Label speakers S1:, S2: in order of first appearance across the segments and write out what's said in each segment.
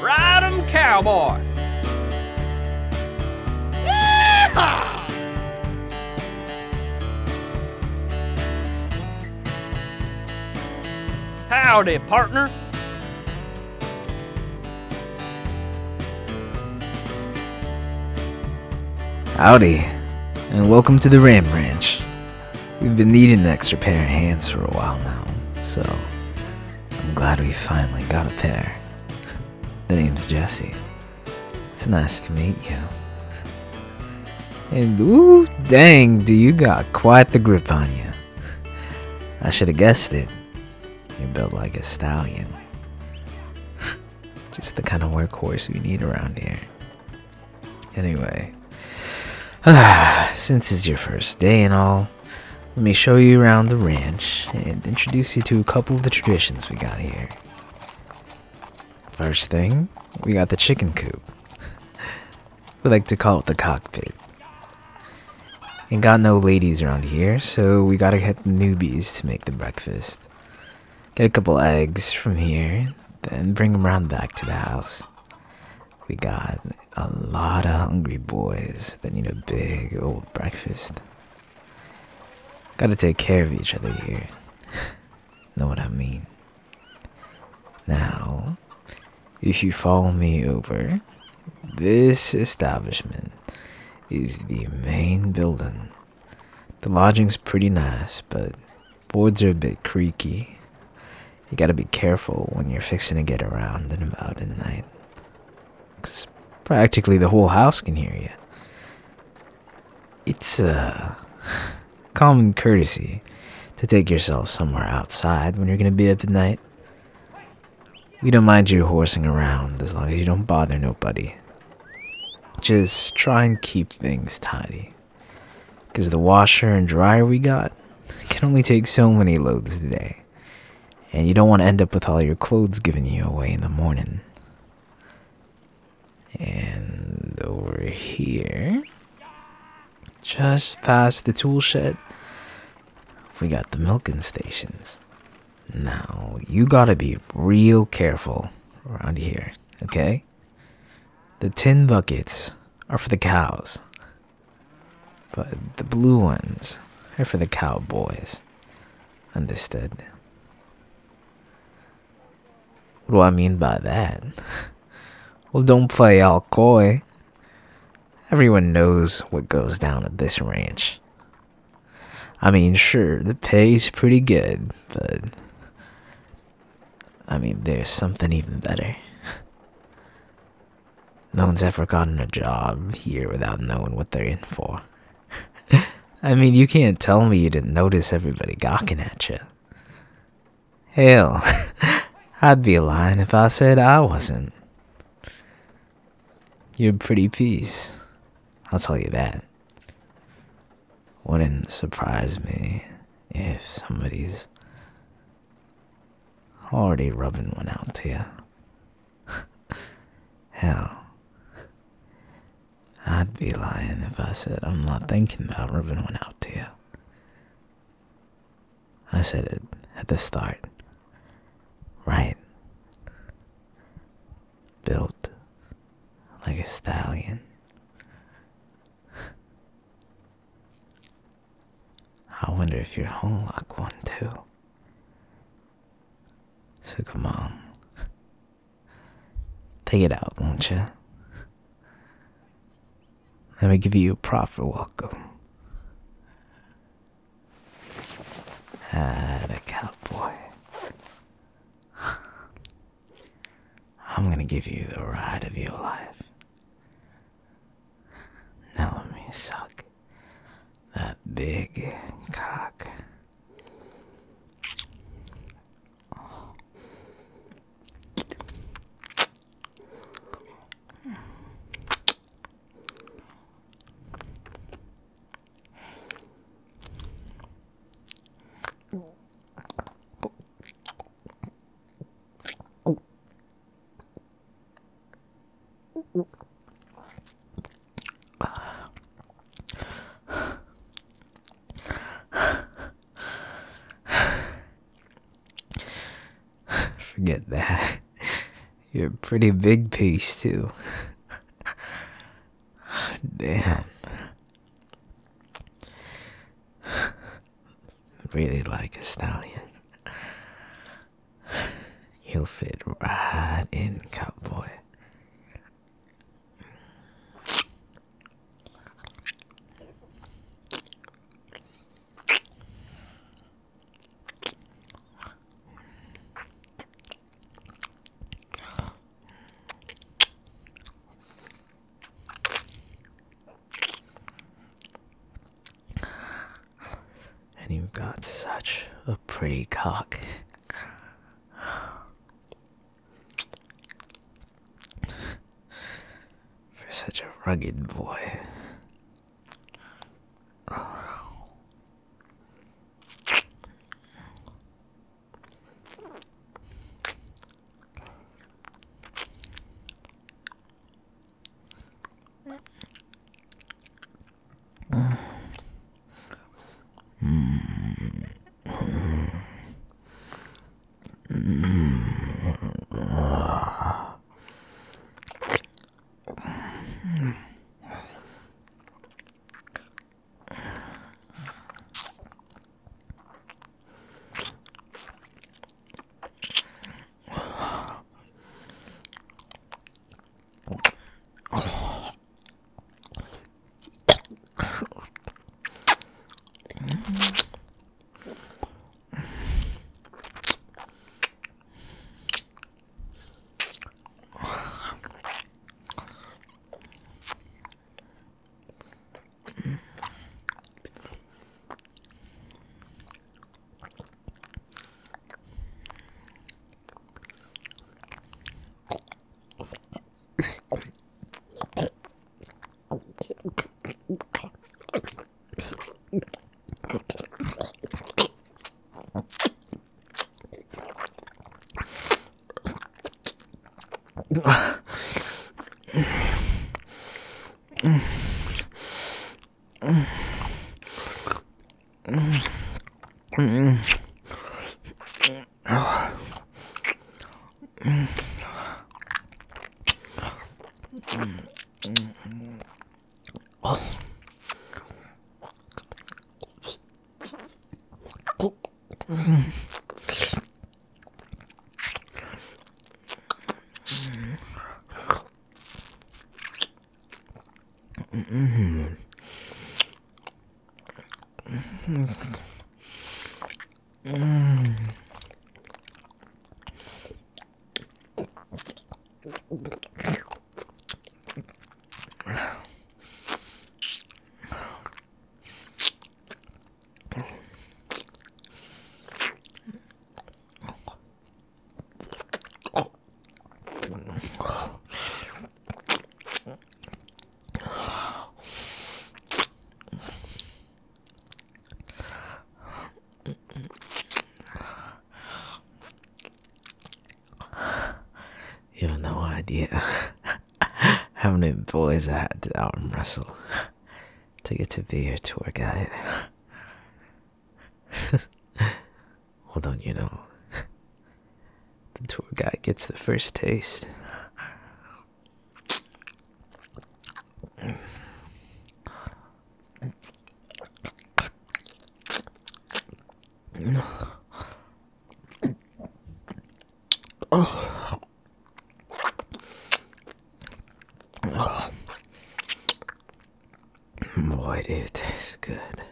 S1: Ride 'em, cowboy! Yeehaw! Howdy, partner.
S2: Howdy, and welcome to the Ram Ranch. We've been needing an extra pair of hands for a while now, so I'm glad we finally got a pair. The name's Jesse. It's nice to meet you. And ooh, dang, do you got quite the grip on you. I should have guessed it. You're built like a stallion. Just the kind of workhorse we need around here. Anyway, since it's your first day and all, let me show you around the ranch and introduce you to a couple of the traditions we got here. First thing, we got the chicken coop. We like to call it the cockpit. Ain't got no ladies around here, so we gotta get the newbies to make the breakfast. Get a couple eggs from here, then bring them around back to the house. We got a lot of hungry boys that need a big old breakfast. Gotta take care of each other here. Know what I mean? Now, if you follow me over, this establishment is the main building. The lodging's pretty nice, but boards are a bit creaky. You gotta be careful when you're fixing to get around and about at night, 'cause practically the whole house can hear you. It's common courtesy to take yourself somewhere outside when you're gonna be up at night. We don't mind you horsing around as long as you don't bother nobody. Just try and keep things tidy, 'cause the washer and dryer we got can only take so many loads a day, and you don't want to end up with all your clothes giving you away in the morning. And over here, just past the tool shed, we got the milking stations. Now, you gotta be real careful around here, okay? The tin buckets are for the cows, but the blue ones are for the cowboys. Understood? What do I mean by that? Well, don't play all coy. Everyone knows what goes down at this ranch. I mean, sure, the pay's pretty good, but there's something even better. No one's ever gotten a job here without knowing what they're in for. You can't tell me you didn't notice everybody gawking at you. Hell, I'd be lying if I said I wasn't. You're a pretty piece, I'll tell you that. Wouldn't surprise me if somebody's already rubbing one out to you. Hell, I'd be lying if I said I'm not thinking about rubbing one out to you. I said it at the start. Right. Built like a stallion. I wonder if you're hung like one too. So come on. Take it out, won't you? Let me give you a proper welcome. The cowboy. I'm gonna give you the ride of your life. Now let me suck that big cock. Forget that. You're a pretty big piece, too. Damn. Really like a stallion. You'll fit right in, cowboy. And you've got such a pretty cock. For such a rugged boy. You have no idea how many boys I had to arm wrestle to get to be your tour guide. Well, don't you know? The tour guide gets the first taste. Boy, it tastes good.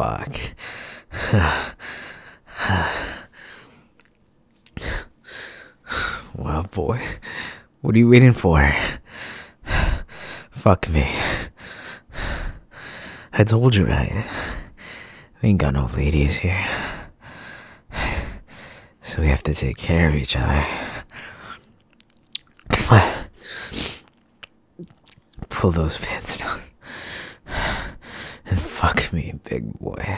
S2: fuck. Well, boy, what are you waiting for? Fuck me. I told you right. We ain't got no ladies here. So we have to take care of each other. Pull those pants down. And fuck me, big boy.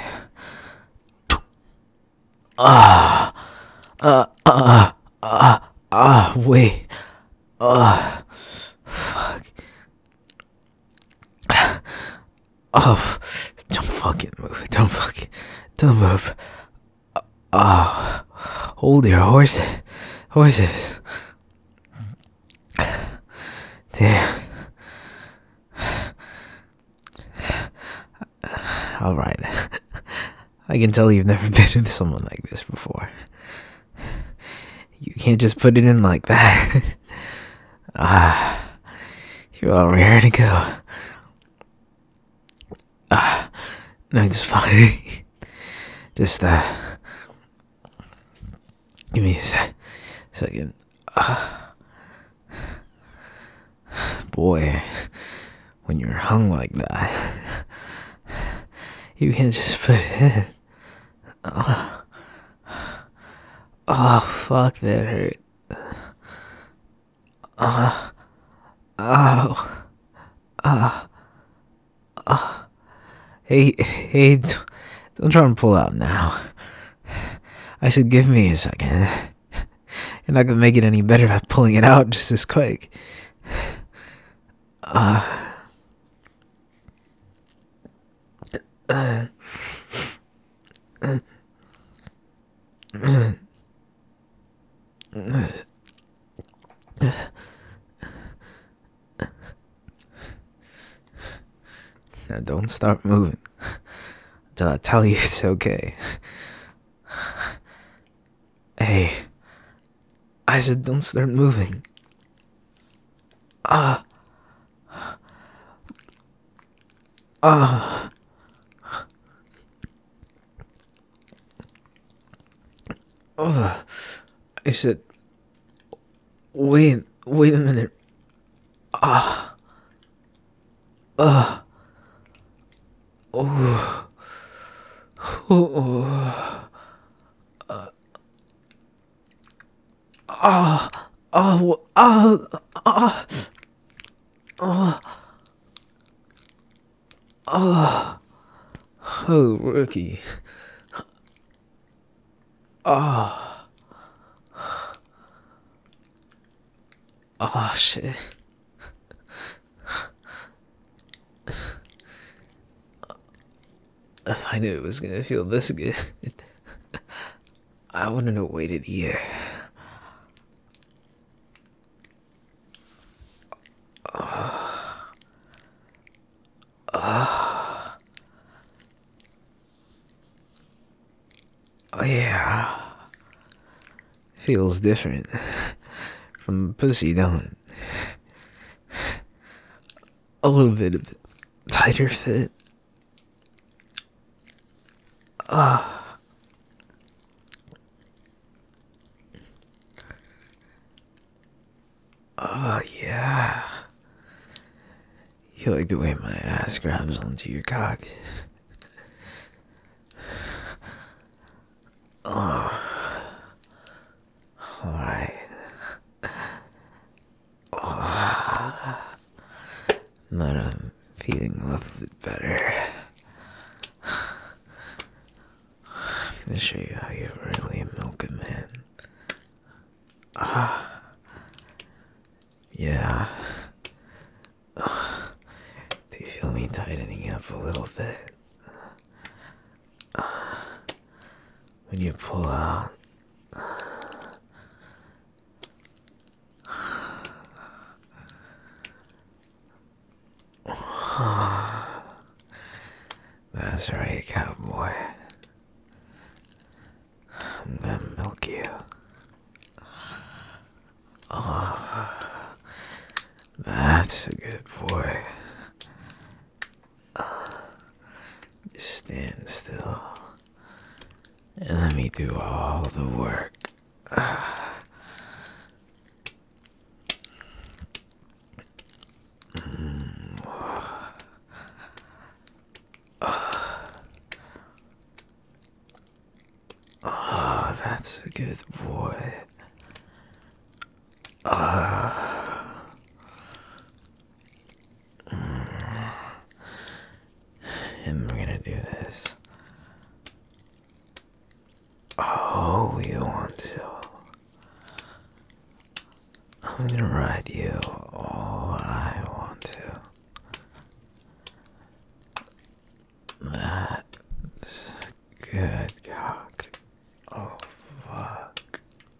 S2: Wait. Fuck. Oh, don't fucking move. Don't move. Hold your horses. Damn. Alright. I can tell you've never been with someone like this before. You can't just put it in like that. You're all ready to go. No, it's fine. Just, give me a second. Boy, when you're hung like that, you can't just put it in. Oh, fuck, that hurt. Hey, don't try and pull out now. I said give me a second. You're not gonna make it any better by pulling it out just this quick. Now don't start moving until I tell you it's okay. Hey, I said don't start moving. I said, wait a minute. Oh, rookie. Oh, shit. If I knew it was gonna feel this good, I wouldn't have waited here. Oh, yeah. Feels different from pussy, don't it? A little bit of tighter fit. Oh, yeah. You like the way my ass grabs onto your cock. Alright. Now I'm feeling a little bit better. I'm gonna show you how you really milk a man. Yeah. Do you feel me tightening up a little bit? When you pull out. That's right, cowboy. I'm gonna milk you. That's a good boy. Just stand still. do all the work. Oh, that's a good boy. And we're gonna do this. Oh, you want to? I'm gonna ride you all I want to. That's good, cock. Oh, fuck.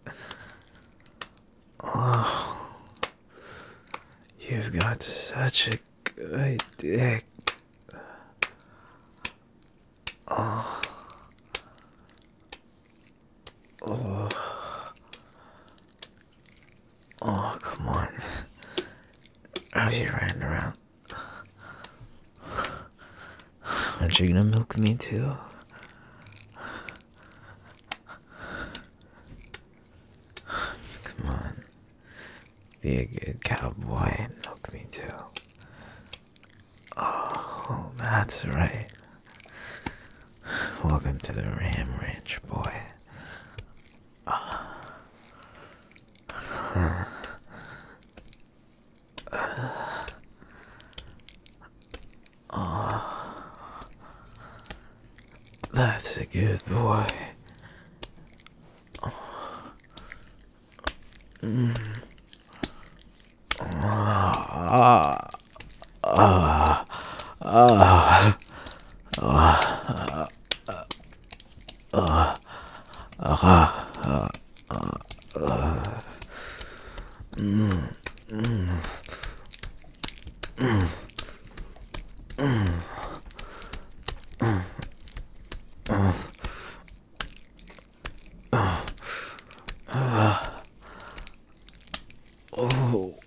S2: Oh, you've got such a good dick. Oh. Oh. Oh, come on. How's you riding around? Aren't you gonna milk me too? Come on. Be a good cowboy and milk me too. Oh, that's right. Welcome to the Ram Ranch, boy. That's a good boy. Oh.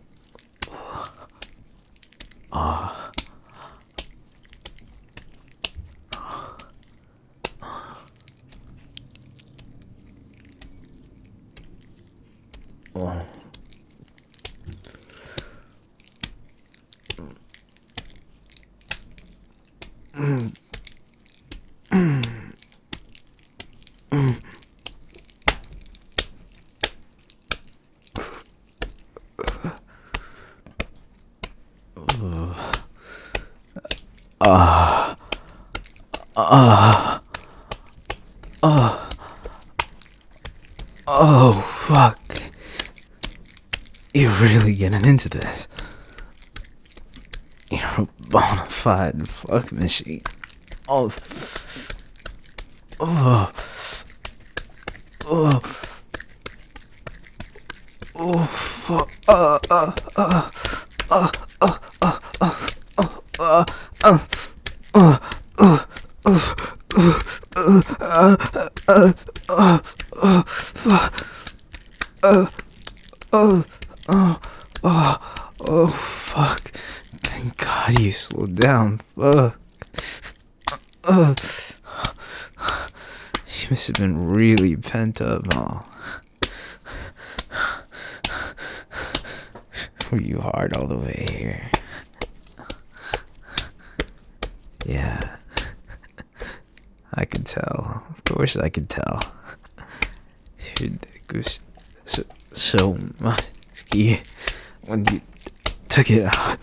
S2: Oh, fuck. You're really getting into this. You're a bona fide fuck machine. Oh. Oh. Oh. Oh, fuck. Oh, fuck. Thank God you slowed down. Fuck. You must have been really pent up, huh? Were you hard all the way here? Yeah. I could tell. Of course I could tell. Your dick was so musky when you took it out.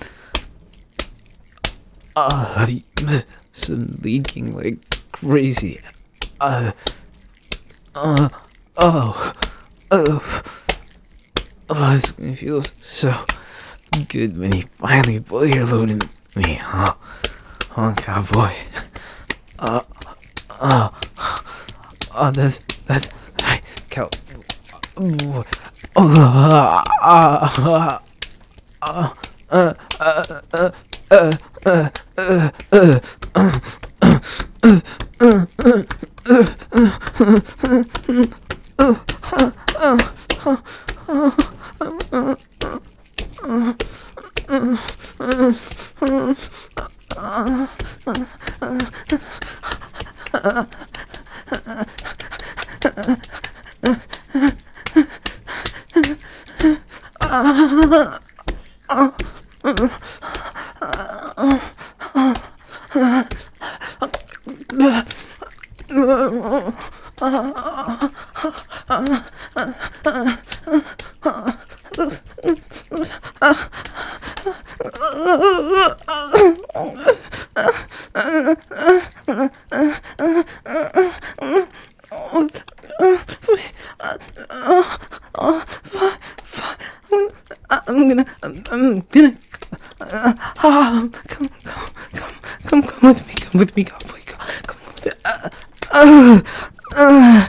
S2: You must have been leaking like crazy. It's gonna feel so good when you finally pull your load into me, huh? Huh, cowboy? That's right, cow. Come with me, come with me, come with me.